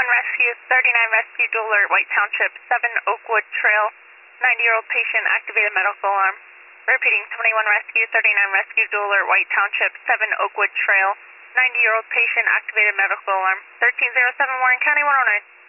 Rescue, 39 Rescue Dual Alert, White Township, 7 Oakwood Trail, 90-year-old patient, activated medical alarm. Repeating, 21 Rescue, 39 Rescue Dual Alert, White Township, 7 Oakwood Trail, 90-year-old patient, activated medical alarm. 1307 Warren County, 109.